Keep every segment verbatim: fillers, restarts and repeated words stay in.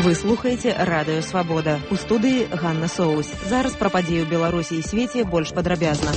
Вы слухаеце радыё Свабода. У студыі Ганна Соус. Зараз пра падзеі ў Беларусі і свеце больш падрабязна.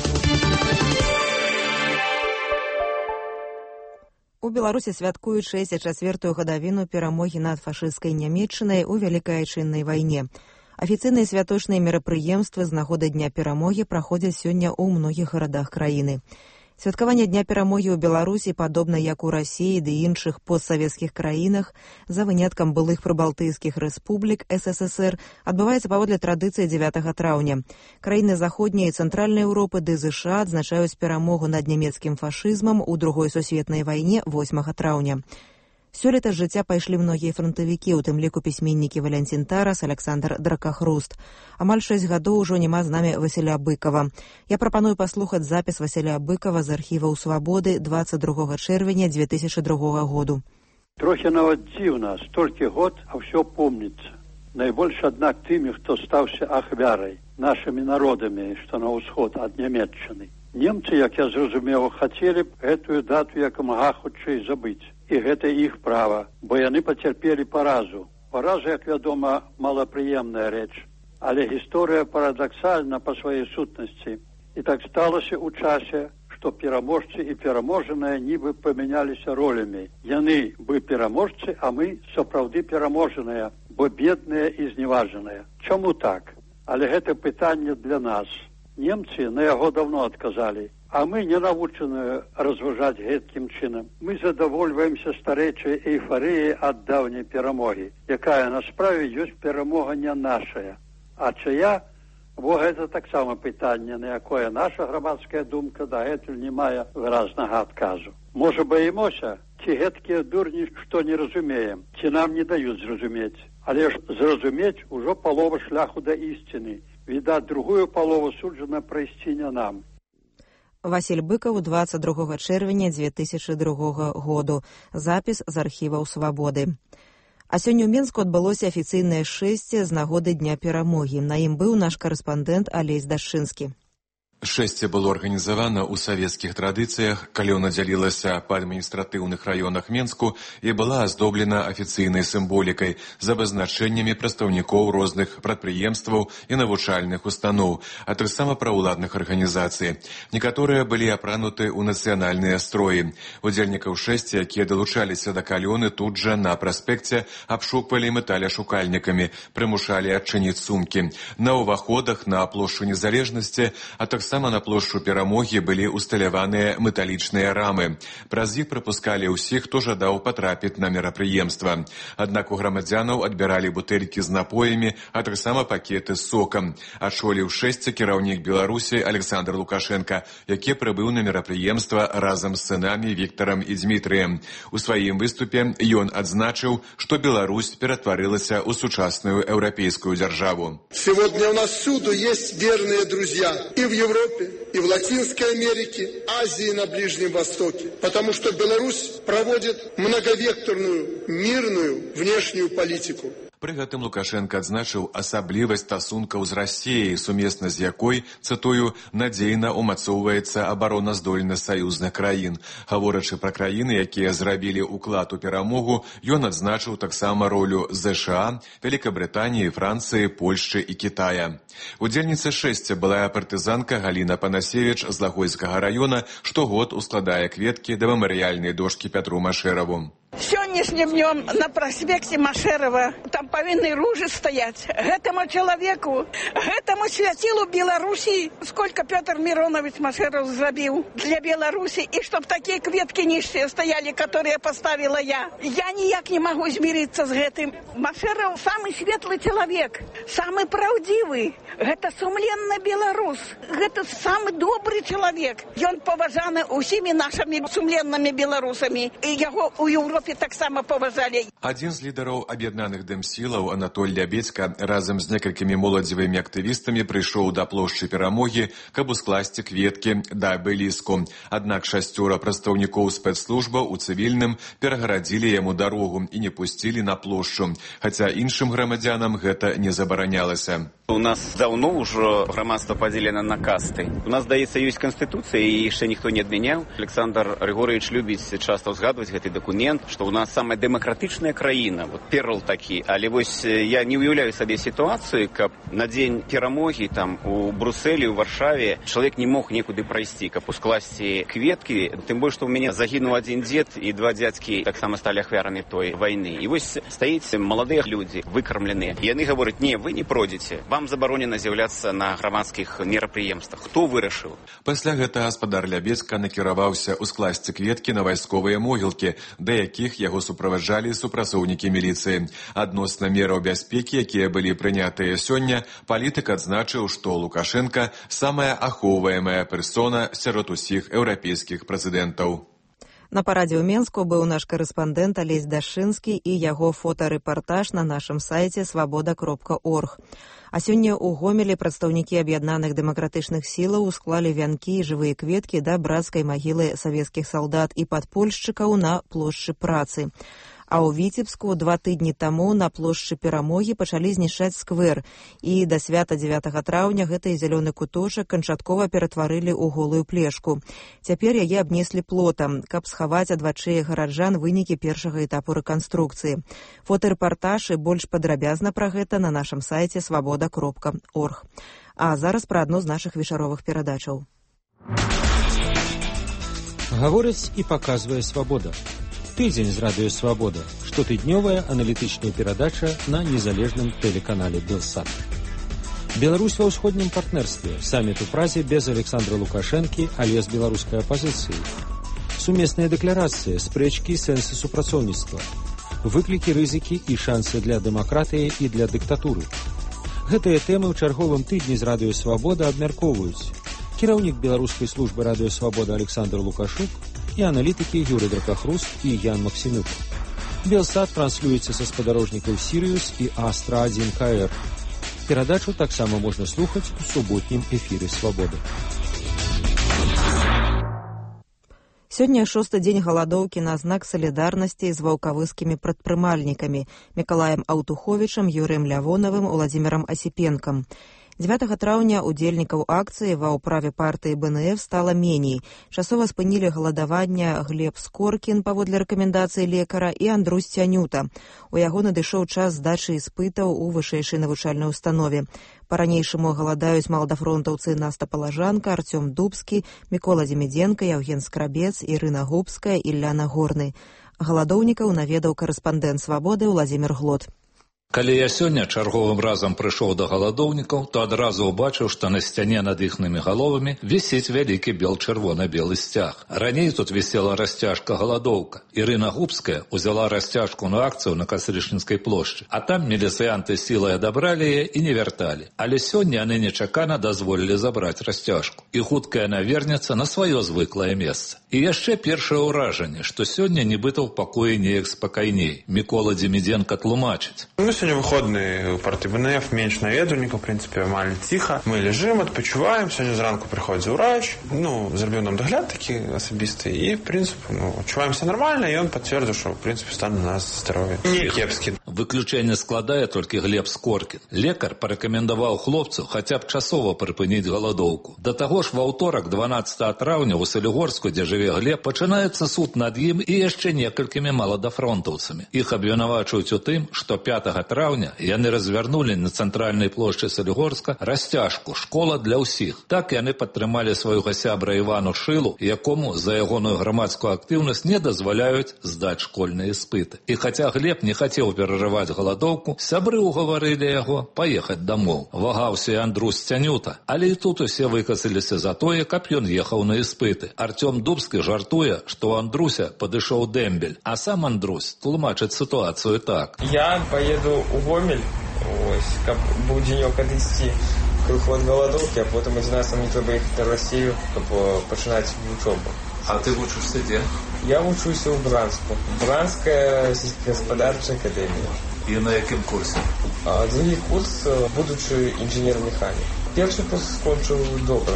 У Беларусі святкуюць шэсцьдзесят чвэртую гадавіну перамогі над фашысцкай Нямецчынай у Вялікай Айчыннай вайне. Афіцыйныя святочныя мерапрыемствы з нагоды Дня перамогі праходзяць сёння ў многіх гарадах краіны. Святкаванне Дня перамогі ў Беларусі, падобна як у Расіі ды іншых постсавецкіх краінах, за выняткам былых прыбалтыйскіх рэспублік эс эс эс эр, адбываецца паводле традыцыі дзевятага траўня. Краіны заходняй і цэнтральнай Еўропы ды ЗША адзначаюць перамогу над нямецкім фашызмам у другой сусветнай вайне восьмага траўня. Сёлета з жыцця пайшлі многія франтавікі, у тым ліку пісьменнікі Валянцін Тарас, Александр Дракахруст. Амаль шэсць гадоў ужо няма з намі Васіля Быкава. Я прапаную паслухаць запіс Васіля Быкава з архіваў Свабоды дваццаць другога чэрвеня дзве тысячы другога году. Трохі нават дзіўна, столькі год, а ўсё помніцца. Найбольш, аднак, тымі, хто стаўся ахвярай, нашымі народамі, што на ўсход ад Нямецчыны. Немцы, як я зразумеў, хацелі б гэтую дату якамага хутчэй забыць. І гэта іх права, бо яны пацярпелі паразу. Параза, як вядома, малапрыемная рэч. Але гісторыя парадаксальна па сваёй сутнасці. І так сталася ў часе, што пераможцы і пераможаныя нібы памяняліся ролямі. Яны бы пераможцы, а мы сапраўды пераможаныя, бо бедныя і зневажаныя. Чаму так? Але гэта пытанне для нас. Немцы на яго даўно адказалі. А мы не навучаны разважаць гэткім чынам. Мы задавольваемся старэйчай эйфарыяй ад даўняй перамогі, якая на справе ёсць перамога не нашая. А чая? Бо гэта таксама пытанне, на якое наша грамадская думка дагэтуль не мае выразнага адказу. Можа, баімося, ці гэткія дурні, што не разумеем, ці нам не даюць зразумець. Але ж зразумець ужо палова шляху да ісціны. Відаць, другую палову суджана прайсці не нам. Васіль Быкаў дваццаць другога чэрвеня дзве тысячы другога году. Запіс з архіваў Свабоды. А сёння ў Менску адбылося афіцыйнае шэсце з нагоды Дня перамогі. На ім быў наш карэспандэнт Алесь Дашчынскі. Шэсце было арганізавана ў савецкіх традыцыях, калі оно дзялілася па адміністратыўных раёнах Менску і была аздоблена афіцыйнай сімволікай з абазначэннямі прадстаўнікоў розных прадпрыемстваў і навучальных устаноў, а таксама праўладных арганізацый. Некаторыя былі апрануты ў нацыянальныя строі. Удзельнікаў шэсця, якія далучаліся да калёны, тут жа на праспекце абшуквалі металяшукальнікамі, прымушалі адчыніць сумкі. На ўваходах на плошчу Незалежнасці, а таксама Сама на плошчу перамогі былі усталяваныя металічныя рамы. Праз іх прапускалі ўсіх, хто жадаў патрапіць на мерапрыемства. Аднак у грамадзянаў адбіралі бутэлькі з напоямі, а таксама пакеты з сокам. Ачоліў шэсце кіраўнік Беларусі Александр Лукашенко, які прыбыў на мерапрыемства разам з сынамі Віктарам і Дзмітрыем. У сваім выступе ён адзначыў, што Беларусь ператварылася ў сучасную еўрапейскую дзяржаву. Сегодня у нас всюду есть верные друзья. И в Европе, и в Латинской Америке, Азии, на Ближнем Востоке. Потому что Беларусь проводит многовекторную, мирную внешнюю политику. Пры гэтым Лукашенко адзначыў асаблівасць стасункаў з Расіяй, сумесна з якой, цытую, надзейна умацоўваецца абароназдольнасць саюзных краін. Гаворачы пра краіны, якія зрабілі ўклад у перамогу, ён адзначыў таксама ролю ЗША, Вялікабрытаніі, Францыі, Польшчы і Кітая. Удзельніца шэсця былая партызанка Галіна Панасевіч з Лагойскага раёна штогод ускладае кветкі да мемарыяльнай дошкі Пятру Машэраву. Сённяшнім днём на праспекце Машэрава там павінны ружы стаяць. Гэтаму чалавеку, гэтаму свяцілу Беларусі, сколько Пётр Миронович Машэраў зрабіў для Беларусі, і чтоб такія кветкі нішчыя стаялі, которые поставила я. Я ніяк не магу змірыцца з гэтым. Машэраў самы светлы чалавек, самы праўдзівы. Гэта сумленны беларус. Гэта самы добры чалавек. Ён паважаны ўсімі нашымі сумленнымі беларусамі. І яго ў Еўропе таксама паважалі. Адзін з лідараў аб'яднаных дэмсілаў Анатоль Лябедзька разам з некалькімі моладзевымі актывістамі прыйшоў да плошчы перамогі, каб ускласці кветкі да абеліску. Аднак шасцёра прадстаўнікоў спецслужбаў у цывільным перагарадзілі яму дарогу і не пусцілі на плошчу, хаця іншым грамадзянам гэта не забаранялася. У нас давно ўжо грамадства падзелена на касты. У нас, здаецца, ёсць канстытуцыя, і яшчэ ніхто не адмяняў. Александр Григорьевич любіць часта ўзгадваць гэты дакумент, што у нас самае дэмакратычнае бедная краіна, вот перл такі, але вось я не уяўляю сабе сітуацыю, каб на дзень перамогі там у Брусэлі, у Варшаве чалавек не мог некуды прайсці, каб ускласці кветкі, тым больш, што ў мяне загінуў адзін дзед і два дзядзькі таксама сталі ахвярамі той вайны. І вось стаіць маладыя людзі, выкармленыя. Яны гавораць: не, вы не пройдзеце, вам забаронена з'яўляцца на грамадскіх мерапрыемствах. Хто вырашыў? Пасля гэта гаспадар Лябецка накіраваўся ускласці кветкі на вайсковыя могілкі, да якіх яго суправаджалі супрацоўнікі міліцыі. Адносна мераў бяспекі, якія былі прынятыя сёння, палітык адзначыў, што Лукашенка самая ахоўваемая персона сярод усіх еўрапейскіх прэзідэнтаў. На парадзе ў Менску быў наш карэспандэнт Алесь Дашынскі і яго фотарэпартаж на нашым сайце свабода кропка орг. А сёння ў Гомелі прадстаўнікі аб'яднаных дэмакратычных сілаў усклалі вянкі і жывыя кветкі да брацкай магілы савецкіх салдат і падпольшчыкаў на плошчы Працы. А ў Віцебску два тыдні таму на плошчы Перамогі пачалі знішчаць сквер, і да свята дзевятага траўня гэты зялёны куточак канчаткова ператварылі ў голую плешку. Цяпер яе абнеслі плотам, каб схаваць ад вачэй гараджан вынікі першага этапу рэканструкцыі. Фотарэпартаж і больш падрабязна пра гэта на нашым сайце свабода кропка орг. А зараз пра адну з нашых вечаровых перадачаў. Гаворыць і паказвае свабода. Тыдзень з радыё «Свабода» – штотыднёвая аналітычная перадача на незалежным тэлеканале «Белсат». Беларусь ва ўсходнім партнерстве. Саміт у Празе без Александра Лукашэнкі, але з беларускай апазіцыі. Сумесныя дэкларацыі, спрэчкі, сэнсы супрацоўніцтва. Выклікі, рызыкі і шансы для дэмакратыі і для дыктатуры. Гэтыя тэмы ў чарговым тыдні з радыё «Свабода» абмяркоўваюць кіраўнік беларускай службы радыё «Свабода» Александр Лукашук і аналітыкі Юрый Дракахрус і Ян Максімюк. Белсат транслюецца са спадарожнікаў «Сірыус» і «Астра один ка эр». Перадачу таксама можна слухаць у суботнім эфіры «Свабоды». Сёння шосты дзень галадоўкі на знак салідарнасці з ваўкавыскімі прадпрымальнікамі Мікалаем Аўтуховічам, Юрыем Лявонавым, Уладзімірам Асіпенкам. дзевятага траўня удзельнікаў акцыі ва ўправе партыі бэ эн эф стала меней. Часова спынілі галадавання Глеб Скоркін паводле рэкамендацыі лекара і Андрусь Цянюта. У яго надышоў час здачы іспытаў у вышэйшай навучальнай установе. Па-ранейшаму галадаюць маладафронтаўцы Наста Палажанка, Артём Дубскі, Мікола Дземідзенка, Яўген Скрабец, Ірына Губская і Ляна Горны. Галадоўнікаў наведаў карэспандэнт «Свабоды» Уладзімір Глот. Калі я сёння чарговым разам прыйшоў да галадоўнікаў, то адразу ўбачыў, што на сцяне над іхнымі галовамі вісіць вялікі бел-чырвона-белы сцяг. Раней тут вісела расцяжка галадоўка. Ірына Губская ўзяла расцяжку на акцыю на Кастрычніцкай плошчы, а там міліцыянты сілай адабралі яе і не вярталі. Але сёння яны нечакана дазволілі забраць расцяжку. І хутка яна вернецца на сваё звыклае месца. І яшчэ першае ўражанне, што сёння нібыта ў пакоі неяк спакайней. Мікола Дземідзенка тлумачыць. Сегодня выходные у партии бэ эн эф, меньше наведвальников, в принципе, мало тихо. Мы лежим, отпочиваем, сегодня зранку приходит врач, ну, зробил нам догляд такие особистые, и, в принципе, ну, отчуваемся нормально, и он подтвердил, что, в принципе, стан у нас здоровье. Не кепский. Выключение складае толькі Глеб Скоркін. Лекар парэкамендаваў хлопцу хаця б часова прыпыніць галадоўку. Да таго ж ва ўторак дванаццатага траўня ў Салігорску, дзе жыве Глеб, пачынаецца суд над ім і яшчэ некалькімі маладафронтаўцамі. Іх абвінавачваюць у тым, што пятага траўня яны развярнулі на цэнтральнай плошчы Салігорска расцяжку «Школа для ўсіх». Так яны падтрымалі свайго сябра Івану Шылу, якому за ягоную грамадскую актыўнасць не дазваляюць здаць школьныя іспыты. І хаця Глеб не хацеў перарываць галадоўку, сябры ўгаварылі яго паехаць дамоў. Вагаўся і Андрусь Цянюта, але і тут усе выкацаліся за тое, каб ён ехаў на іспыты. Артём Дубскі жартуе, што ў Андруся падышоў дэмбель, а сам Андрусь тлумачыць сітуацыю так. Я поеду у Гомель, ось, каб быў дзенёк адысці крыху ад галадоўкі, а потым адзін раз мне трэба ехаць на Расію, каб пачынаць вучобу. А ты вучышся дзе? Я вучуся ў Бранску. Бранская сельскагаспадарчая акадэмія. І на якім курсе? А, другі курс, будучы інжынер-механік. Першы курс скончыў добра.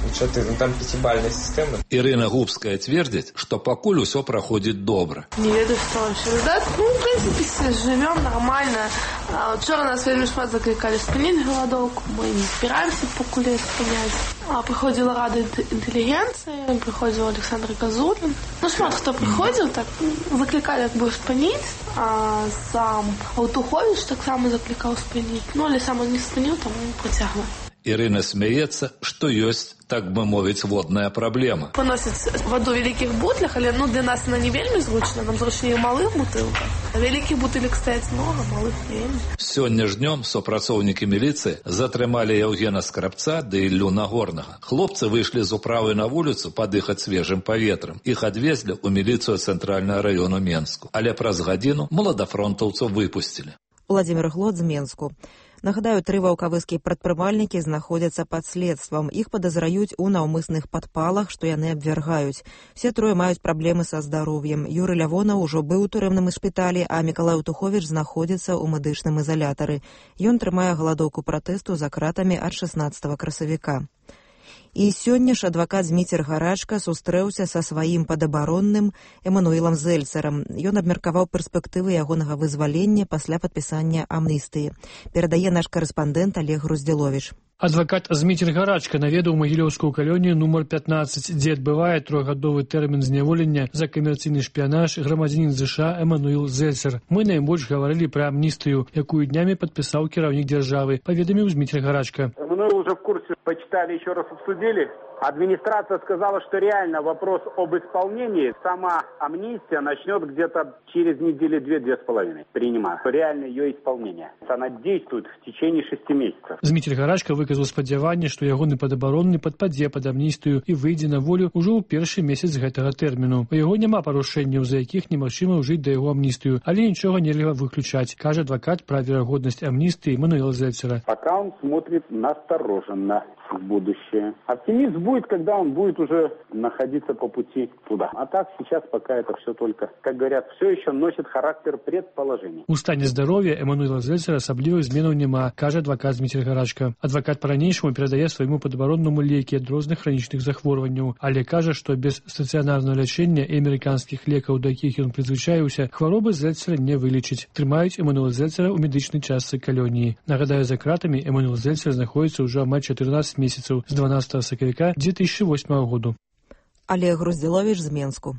чатыры. Там пятибалльная система. Ирина Губская твердит, что покуль все проходит добро. Не веду, что вообще ждать. Ну, в принципе, живем нормально. Вчера нас вельми шмат закликали спынить голодовку. Мы не збираемся покуле спынять. А приходила Рада интеллигенции, приходил Александр Козулин. Ну, шмат кто приходил, так закликали, как бы спынить. А сам Алтухович так само закликал спынить. Ну, але сам он не спынил, тому протягнул. Ирина смеется, что есть, так бы мовить, водная проблема. Поносить воду в великих бутлях, але ну, для нас она не вельми зручна, нам зручнее в малых бутылках. А великих бутылек стоять много, малых вельми. Сегодня ж днем сопрацовники милиции затрымали Евгена Скрапца да Илью Нагорного. Хлопцы вышли из управы на улицу подыхать свежим поветром. Их отвезли у милицию Центрального района Менску. Але праз гадзіну маладафронтаўцаў выпустили. Владимир Глот з Менску. Нагадаю, тры ваўкавыскія прадпрымальнікі знаходзяцца пад следствам. Іх падазраюць у наўмысных падпалах, што яны абвяргаюць. Все трое маюць праблемы са здароўем. Юры Лявонаў ужо быў у турэмным шпіталі, а Мікалай Аўтуховіч знаходзіцца ў медычным ізалятары. Ён трымае галадоўку пратэсту за кратамі ад шаснаццатага красавіка. І сёння ж адвакат Зміцер Гарачка сустрэўся са сваім падабаронным Эмануілам Зельцерам. Ён абмеркаваў перспектывы ягонага вызвалення пасля падпісання амністыі. Перадае наш карэспандэнт Олег Груздзіловіч. Адвакат Зміцер Гарачка наведаў магілёўскую калонію нумар пятнаццаць, дзе адбывае трохгадовы тэрмін зняволення за камерцыйны шпіянаж грамадзянін ЗША Эмануіл Зельцер. Мы найбольш гаварылі пра амністыю, якую днямі падпісаў кіраўнік дзяржавы, паведаміў Зміцер Гарачка. Эмануил уже в курсе, почитали, еще раз обсудили. Администрация сказала, что реально вопрос об исполнении, сама амнистия начнет где-то через недели две-две с половиной принимать. Реально ее исполнение. Она действует в течение шести месяцев. Зміцер Гарачка выказаў спадзяванне, што ягоны падабаронны падпадзе пад амністыю і выйдзе на волю ўжо ў першы месяц гэтага тэрміну. У яго няма парушэнняў, за якіх немагчыма ўжыць да яго амністыю, але нічога нельга выключаць, кажа адвакат пра верагоднасць амністыі Эмануіла Зельцера. Пока он смотрит настороженно в будущее. Оптимизм будет, когда он будет уже находиться по пути туда. А так сейчас пока это все только, как говорят, все еще носит характер предположений. У стане здароўя Эмануіла Зельцера асаблівых зменаў няма, кажа адвакат Зміцер Гарачка. Адвакат па-ранейшаму перадае свайму падабароннаму лекі ад розных хранічных захворванняў, але кажа, што без стацыянарнага лячэння і амерыканскіх лекаў, да якіх ён прызвычаіўся, хваробы Зельцера не вылечыць. Трымаюць Эмануіла Зельцера ў медычнай частцы калоніі. Нагадаю, за кратамі Эмануіл Зельцер знаходіцца ўжо амаль чатырнаццаць месяцаў з дванаццатага сакавіка дзве тысячы восьмага году. Олег Груздзіловіч з Менску.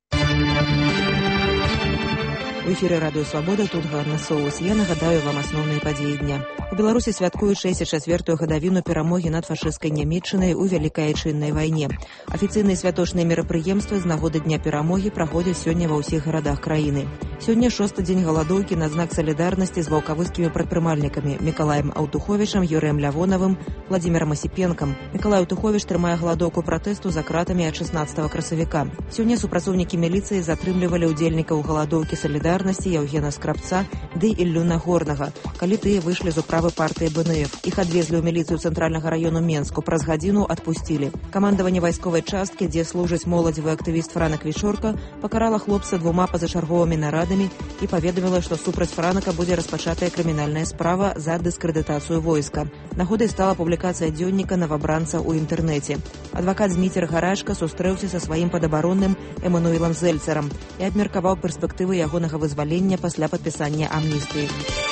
У эфіры радыё Свабода, тут Ганна Соус. Я нагадаю вам асноўныя падзеі дня. У Беларусі святкуюць шэсцьдзесят чацвёртую гадавіну перамогі над фашысцкай Нямецчынай у Вялікай Айчыннай вайне. Афіцыйныя святочныя мерапрыемствы з нагоды дня перамогі праходзяць сёння ва ўсіх гарадах краіны. Сёння шосты дзень галадоўкі на знак салідарнасці з ваўкавыскімі прадпрымальнікамі Мікалаем Аўтуховічам, Юрыем Лявонавым, Владзімірам Асіпенкам. Мікалай Аўтуховіч трымае галадоўку пратэсту за кратамі ад шаснаццатага красавіка. Сёння супрацоўнікі міліцыі затрымлівалі ўдзельнікаў галадоўкі салідарнасці Евгена Скрапца ды Іллю Нагорнага, калі тыя выйшлі з управы партыі БНФ. Іх адвезлі ў міліцыю Цэнтральнага району Менску, праз гадзіну адпусцілі. Камандаванне вайсковай часткі, дзе служыць моладзевы актывіст Франак Вічорка, пакарала хлопца двума пазачарговымі нарадамі і паведаміла, што супраць Франака будзе распачатая крымінальная справа за дыскрэдытацыю войска. Нагодай стала публікацыя дзённіка навабранца ў інтэрнэце. Адвакат Зміцер Гарачка сустрэўся са сваім падабаронным Эмануілам Зельцерам і абмеркаваў перспектывы ягонага вызвалення пасля падпісання амністыі.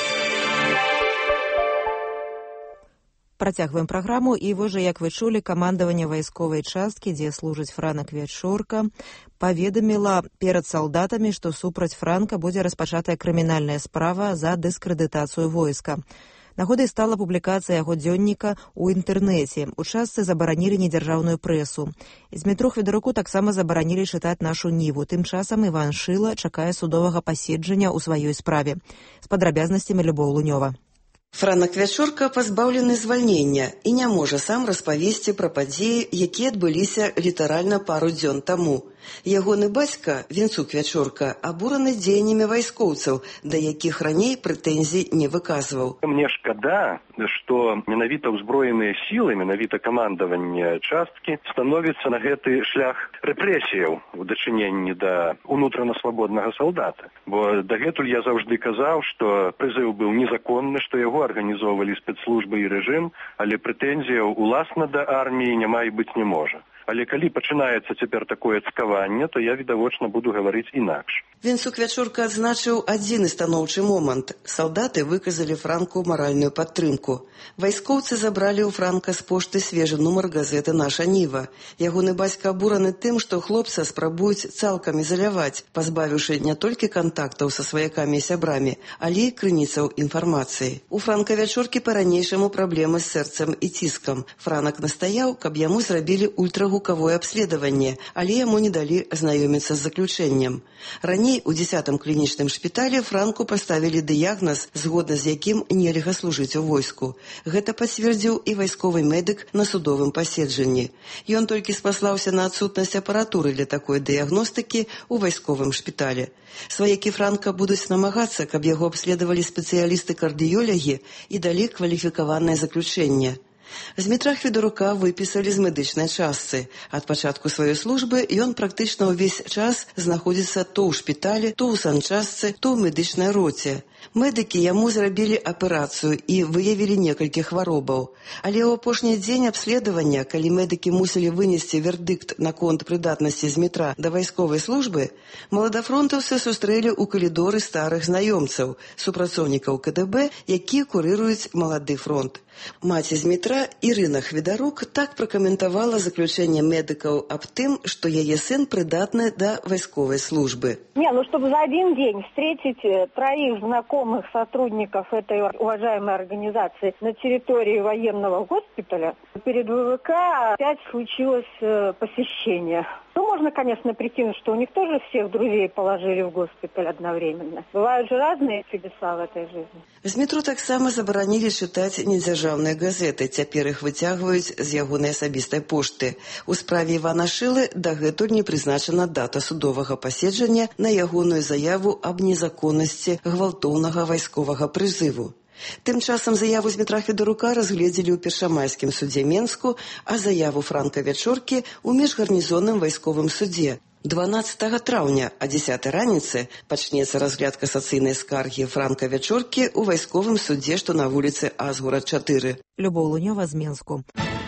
Працягваем праграму, і вось жа, як вы чулі, камандаванне вайсковай часткі, дзе служыць Франак Вячорка, паведаміла перад салдатамі, што супраць Франка будзе распачатая крымінальная справа за дыскрэдытацыю войска. Нагодай стала публікацыя яго дзённіка ў інтэрнэце. У частцы забаранілі недзяржаўную прэсу. З метро Хведаруку таксама забаранілі чытаць нашу Ніву. Тым часам Іван Шыла чакае судовага паседжання ў сваёй справе. З падрабязнасцямі Любоў Лунёва. Франак Вячорка пазбаўлены звальнення і не можа сам распавесці пра падзеі, якія адбыліся літаральна пару дзён таму. Ягоны бацька, Вінцук Вячорка, абураны дзеяннямі вайскоўцаў, да якіх раней прэтэнзій не выказваў. Мне шкада, што менавіта ўзброеныя сілы, менавіта камандаванне часткі становіцца на гэты шлях рэпрэсіяў у дачыненні да унутрана свабоднага салдата. Бо дагэтуль я заўжды казаў, што прызыў быў незаконны, што яго арганізоўвалі спецслужбы і рэжым, але прэтэнзіяў уласна да арміі няма і быць не можа. Але калі пачынаецца цяпер такое цкаванне, то я, відавочна, буду гаварыць інакш. Вінцук Вячорка адзначыў адзіны станоўчы момант. Салдаты выказалі Франку маральную падтрымку. Вайскоўцы забралі ў Франка з пошты свежы нумар газеты «Наша Ніва». Ягоны бацька абураны тым, што хлопца спрабуюць цалкам ізаляваць, пазбавіўшы не толькі кантактаў са сваякамі і сябрамі, але і крыніцаў інфармацыі. У Франка Вячоркі па-ранейшаму праблемы з сэрцам і ціскам. Франак настаяў, каб яму зрабілі ультрагукавое абследаванне, але яму не далі знаёміцца з заключэннем. Раней у дзесятым клінічным шпіталі Франку паставілі дыягназ, згодна з якім нельга служыць у войску. Гэта пацвердзіў і вайсковы медык на судовым паседжанні. Ён толькі спаслаўся на адсутнасць апаратуры для такой дыягностыкі ў вайсковым шпіталі. Сваякі Франка будуць намагацца, каб яго абследавалі спецыялісты-кардыёлягі і далі кваліфікаванае заключэнне. Змітра Федарука выпісалі з медычнай частцы. Ад пачатку сваёй службы ён практычна ўвесь час знаходзіцца то ў шпіталі, то ў санчастцы, то ў медычнай роце. Медыкі яму зрабілі аперацыю і выявілі некалькі хваробаў. Але ў апошні дзень абследавання, калі медыкі мусілі вынесці вердыкт наконт прыдатнасці Змітра да вайсковай службы, маладафронтаўцы сустрэлі ў калідоры старых знаёмцаў, супрацоўнікаў ка дэ бэ, якія курыруюць малады фронт. Маці Змітра, Ірына Хведарук, так пракаментавала заключэнне медыкаў аб тым, што яе сын прыдатны да вайсковай службы. Не, ну чтобы за один день встретить троих знакомых сотрудников этой уважаемой организации на территории военного госпиталя, перед вэ вэ ка опять случилось посещение. Ну, можно, конечно, прикинуть, что у них тоже всех друзей положили в госпиталь одновременно. Бывают же разные чудеса в этой жизни. Змітру таксама забаранілі чытаць недзяржаўныя газеты. Цяпер іх выцягваюць з ягонай асабістай пошты. У справе Івана Шылы дагэтуль не прызначана дата судовага паседжання на ягоную заяву аб незаконнасці гвалтоўнага вайсковага прызыву. Тым часам заяву Змітра Федарука разгледзелі ў першамайскім судзе Менску, а заяву Франка Вячоркі ў міжгарнізонным вайсковым судзе. дванаццатага траўня а дзесятай раніцы пачнецца разгляд касацыйнай скаргі Франка Вячоркі ў вайсковым судзе, што на вуліцы Азгурад чатыры. Любоў Лунёва з Менску.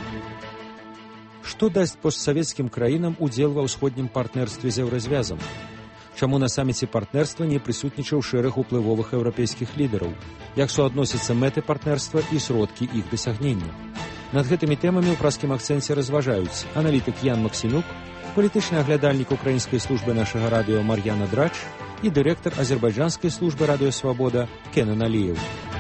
Што дасць постсавецкім краінам удзел ва ўсходнім партнерстве з еўразвязам? Чаму на саміце партнерства не прысутнічаў шэраг уплывовых еўрапейскіх лідараў? Як суадносяцца мэты партнерства і сродкі іх дасягнення? Над гэтымі тэмамі ў праскім акцэнце разважаюць аналітык Ян Максімюк, палітычны аглядальнік украінскай службы нашага радыё Мар'яна Драч і дырэктар азербайджанскай службы радыё Свабода Кенан Аліеў.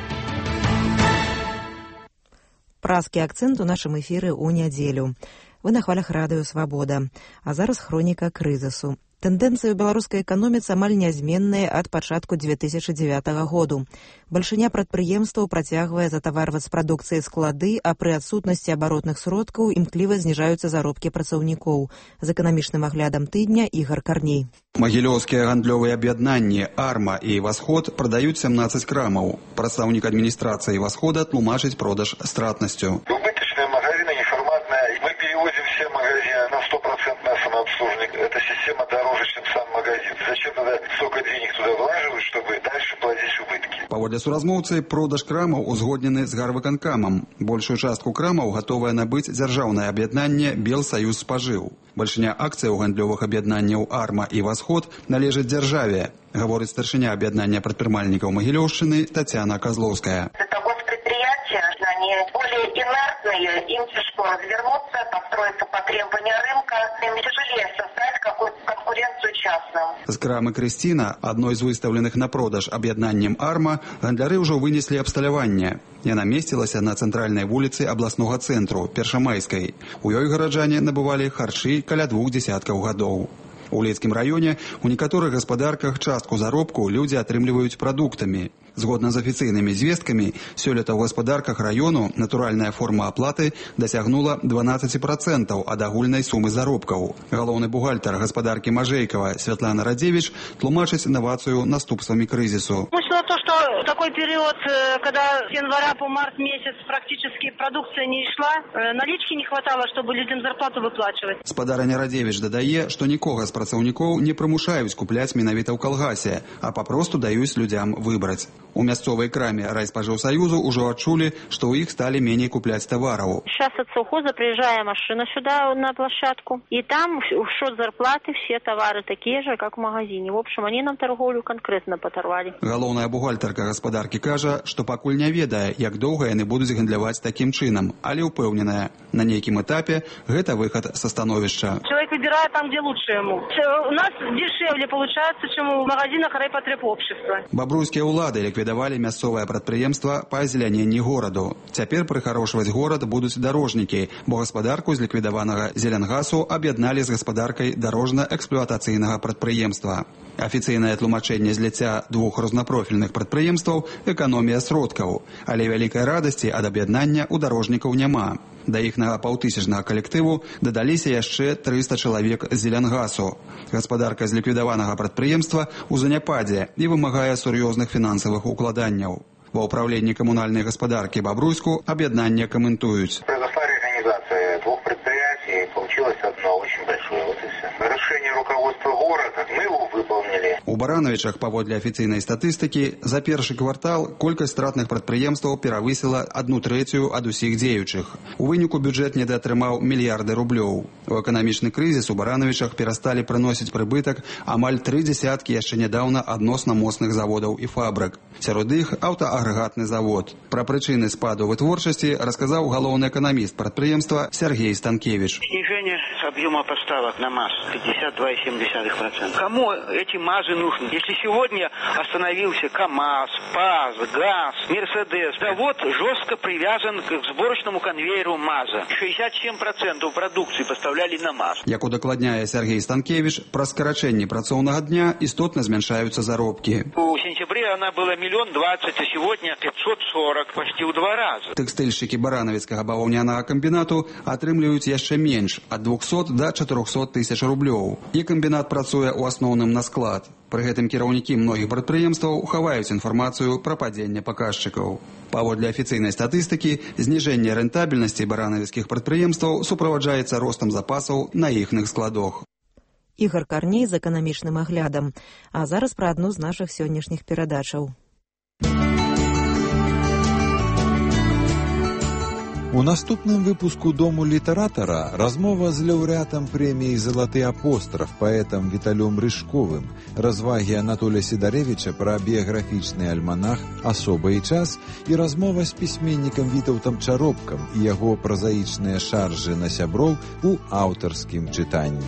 Праскі акцэнт у нашым эфіры ў нядзелю. Вы на хвалях радыё Свабода. А зараз хроніка крызісу. Тэндэнцыі ў беларускай эканоміцы амаль нязменныя ад пачатку дзве тысячы дзевятага году. Бальшыня прадпрыемстваў працягвае затаварваць прадукцыі склады, а пры адсутнасці абаротных сродкаў імкліва зніжаюцца заробкі працаўнікоў. З эканамічным аглядам тыдня Ігар Карней. Магілёўскія гандлёвыя аб'яднанні «Арма» і «Восход» прадаюць сямнаццаць крамаў. Прадстаўнік адміністрацыі «Восхода» тлумачыць продаж стратнасцю. Убыточные магазины, неформатные. Мы перевозим все магазины на сто процентов самообслуживание. Эта система дороже, чем сам магазин. Зачем тогда столько денег туда влаживать, чтобы дальше платить убытки? Паводле суразмоўцы, продаж крамаў узгоднены з гарвыканкамам. Большую частку крамаў гатовае набыць дзяржаўнае аб'яднанне «Белсаюз спажыў». Бальшыня акцый у гандлёвых аб'яднанняў «Арма» і «Восход» належыць дзяржаве, гаворыць старшыня аб'яднання прадпрымальнікаў Магілёўшчыны Тацяна Козловская. Они более инертные, им тяжело развернуться, построиться по требованию рынка, им тяжелее создать какую-то конкуренцию частным. З крамы Крысціна, адной з выстаўленых на продаж аб'яднаннем «Арма», гандляры ўжо вынеслі абсталяванне. Яна месцілася на цэнтральнай вуліцы абласнога цэнтру, Першамайскай. У ёй гараджане набывалі харчы каля двух дзесяткаў гадоў. У Лецкім раёне у некаторых гаспадарках частку заробку людзі атрымліваюць прадуктамі. Згодна з афіцыйнымі звесткамі, сёлета ў гаспадарках раёну натуральная форма аплаты дасягнула дванаццаць процентаў ад агульнай сумы заробкаў. Галоўны бухгалтар гаспадаркі Мажейкова Святлана Радзевіч тлумачыць інавацыю наступствамі крызісу. Смысл в том, что такой период, когда с января по март месяц практически продукция не шла, налички не хватало, чтобы людям зарплату выплачивать. Спадарыня Радзевіч дадае, што нікога з працаўнікоў не прымушаюць купляць менавіта ў калгасе, а папросту даюць людзям выбраць. У мясцовай краме райспажыўсаюзу ўжо адчулі, што ў іх сталі меней купляць тавараў. Сейчас от совхоза приезжая машина сюда на площадку, и там в счет зарплаты все товары такие же, как в магазине. В общем, они нам торговлю конкретно поторвали. Галоўная бухгалтарка гаспадаркі кажа, што пакуль не ведае, як доўга яны будуць гандляваць такім чынам, але ўпэўненая, на нейкім этапе гэта выхад са становішча. Человек выбирает там, где лучше ему. У нас дешевле получается, чем в магазинах райпотребобщества. Бабруйскія ўлады ліквідавалі мясцовае прадпрыемства па азеляненні гораду. Цяпер прыхарошваць горад будуць дарожнікі, бо гаспадарку з ліквідаванага Зеленгасу аб'ядналі з гаспадаркай дарожна-эксплуатацыйнага прадпрыемства. Афіцыйнае тлумачэнне зляця двух рознапрофільных прадпрыемстваў – эканомія сродкаў, але вялікай радасці ад аб'яднання ў дарожнікаў няма. Да іхнага паўтысячнага калектыву дадаліся яшчэ трыста чалавек з Зеленгасу. Гаспадарка з ліквідаванага прадпрыемства ў заняпадзе і вымагае сур'ёзных фінансавых укладанняў. Ва ўправленні камунальнай гаспадаркі Бабруйску аб'яднання каментуюць. Произошла реорганизация двух предприятий, получилось одно очень большое. Вот и все. Решение руководства города, мы его выполнили. У Барановичах, паводле афіцыйнай статыстыкі, за першы квартал колькасць стратных прадпрыемстваў перавысіла адну трэцюю ад усіх дзеючых. У выніку бюджэт недаатрымаў мільярды рублёў. У эканамічны крызіс у Барановичах перасталі прыносіць прыбытак амаль тры дзесяткі яшчэ нядаўна адносна моцных заводаў і фабрык. Сярод іх аўтаагрэгатны завод. Пра прычыны спаду вытворчасці расказаў галоўны эканаміст прадпрыемства Сергей Станкевич. Снижение объема поставок на МАЗ пятьдесят два и семь десятых процента. Кому эти МАЗы нужны? Если сегодня остановился КАМАЗ, ПАЗ, ГАЗ, Мерседес, завод жестко привязан к сборочному конвейеру МАЗа. шестьдесят семь процентов продукции поставляли на МАЗ. Як удакладняе Сергей Станкевич, праз скарачэнне працоўнага дня істотна змяншаюцца заробкі. У сентябре она была миллион двадцать, а сегодня пятьсот сорок, почти в два раза. Тэкстыльшчыкі баранавіцкага бавоўнянага камбінату атрымліваюць яшчэ менш, ад двухсот да чатырохсот тысяч рублёў. І камбінат працуе ў асноўным на склад. Пры гэтым кіраўнікі многіх прадпрыемстваў хаваюць інфармацыю пра падзенне паказчыкаў. Паводле афіцыйнай статыстыкі, зніжэнне рэнтабельнасці баранавіцкіх прадпрыемстваў суправаджаецца ростам запасаў на іхных складах. Ігар Карней з эканамічным аглядам. А зараз пра адну з нашых сённяшніх перадачаў. У наступным выпуску «Дому літаратара» размова з лаўрэатам прэміі «Залаты апостраф» паэтам Віталём Рыжковым, развагі Анатолія Сідарэвіча пра біяграфічны альманах «Асоба і час» і размова з пісьменнікам Вітаўтам Чаропкам і яго празаічныя шаржы на сяброў у аўтарскім чытанні.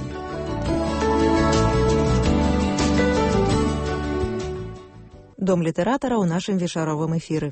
Дом літаратара ў нашым вечаровым эфіры.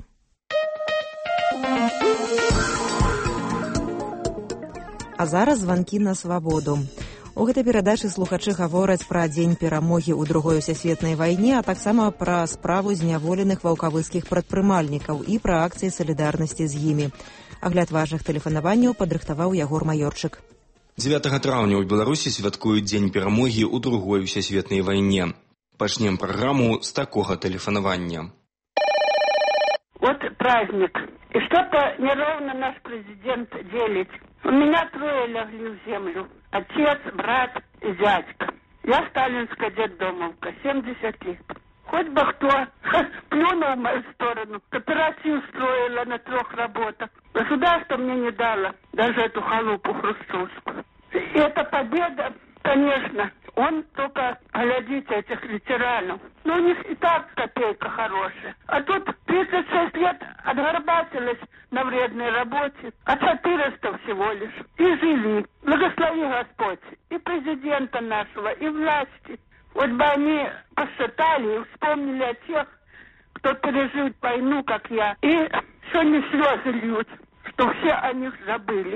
А зараз званкі на свабоду. У гэтай перадачы слухачы гавораць пра дзень перамогі ў другой усесветнай вайне, а таксама пра справу зняволеных ваўкавыскіх прадпрымальнікаў і пра акцыі салідарнасці з імі. Агляд вашых тэлефанаванняў падрыхтаваў Ягор Маёрчык. дзевятага траўня ў Беларусі святкуюць дзень перамогі ў другой усесветнай вайне. Пачнем праграму з такога тэлефанавання. Вот праздник. И что-то неровно наш президент делит. У меня трое легли в землю. Отец, брат и дядька. Я сталинская детдомовка, семьдесят лет. Хоть бы кто плюнул в мою сторону. Кооперацию устроила на трех работах. Государство мне не дало даже эту халупу хрущевскую. И эта победа, конечно, он только, глядите, этих ветеранов. Ну, у них и так копейка хорошая. А тут тридцать шесть лет отгорбатились на вредной работе, а четыреста всего лишь. И жили. Благослови Господь. И президента нашего, и власти. Вот бы они посчитали и вспомнили о тех, кто пережил войну, как я. И что не слезы льют, что все о них забыли.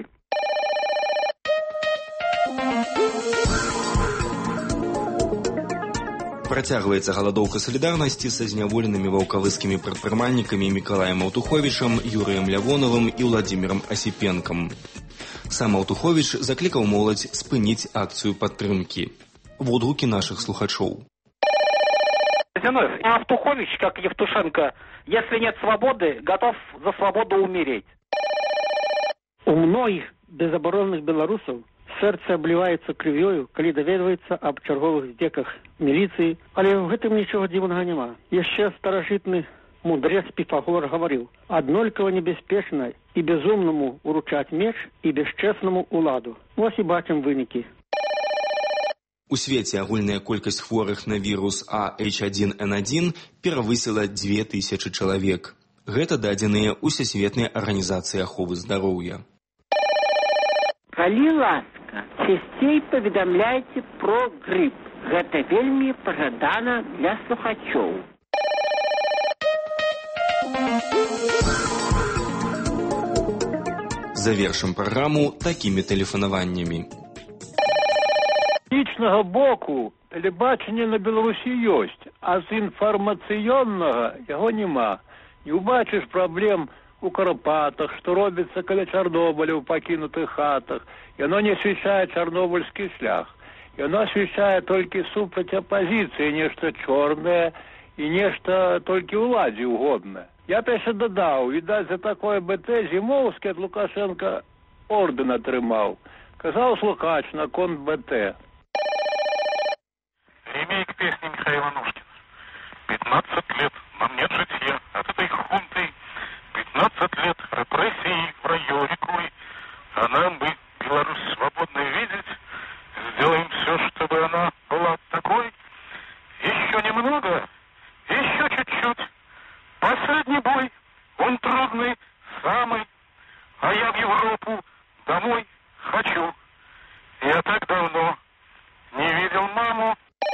Працягваецца галадоўка салідарнасці са зняволенымі ваўкавыскімі прадпрымальнікамі Мікалаем Аўтуховічам, Юрыем Лявонавым і Владзімірам Асіпенкам. Сам Аўтуховіч заклікаў моладзь спыніць акцыю падтрымкі. Водгукі нашых слухачоў. Зиновьев, Аўтухович, как Евтушенко, если нет свободы, готов за свободу умереть. У многих безоборонных белорусов сердце обливается кровью, коли доведывается об черговых здеках милиции, але в этом ничего дивного нема. Еще старожитный мудрец Пифагор говорил: однольково небеспечно и безумному уручать меч, и бесчестному уладу. Вот и бачим вынікі. У свеце агульная колькасць хворых на вірус А Эйч адзін Эн адзін перавысіла дзве тысячы чалавек. Гэта дадзеныя Усесветнай арганізацыі аховы здароўя. Калі ласка, часцей паведамляйце про грып. Гэта вельмі пажадана для слухачоў. Завершым праграму такімі тэлефанаваннямі. З лічнага боку тэлебачанне на Беларусі ёсць, а з інфармацыйнага яго няма. Не ўбачыш праблем у Карпатах, што робіцца каля Чарнобыля ў пакінутых хатах. Яно не асвячае чарнобыльскі шлях. Яно асвячае толькі супраць апазіцыі, нешта чорнае і нешта толькі ўладзе угоднае. Я б яшчэ дадаў, відаць, за такое БТ Зімоўскі ад Лукашенка ордэн атрымаў. Казаў слухач на конт БТ. Ремейк песни Михаила Нушкина. пятнадцать лет, нам нет житья от этой хунты. пятнадцать лет репрессий в раю рекой. А нам бы Беларусь свободной видеть. Сделаем все, чтобы она была такой. Еще немного, еще чуть-чуть. Последний бой, он трудный, самый. А я в Европу домой хочу. Я так давно не видел маму.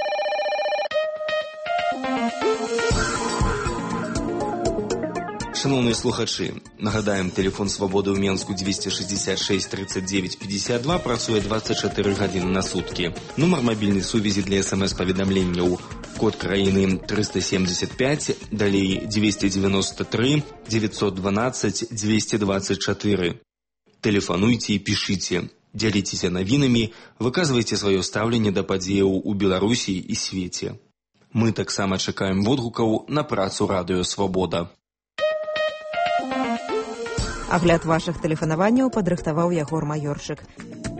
Шановныя слухачы, нагадаем, тэлефон свабоды ў Менску двести шестьдесят шесть тридцать девять пятьдесят два працуе двадцать четыре гадзіны на суткі. Нумар мабільнай сувязі для смс-паведамленняў код краіны триста семьдесят пять, далей двести девяносто три девятьсот двенадцать двести двадцать четыре. Тэлефануйце і пішыце, дзяліцеся навінамі, выказвайце сваё стаўленне да падзеяў у Беларусі і свеце. Мы таксама чакаем водгукаў на працу радыё Свабода. Агляд вашых тэлефанаванняў падрыхтаваў Ягор Маёрчык.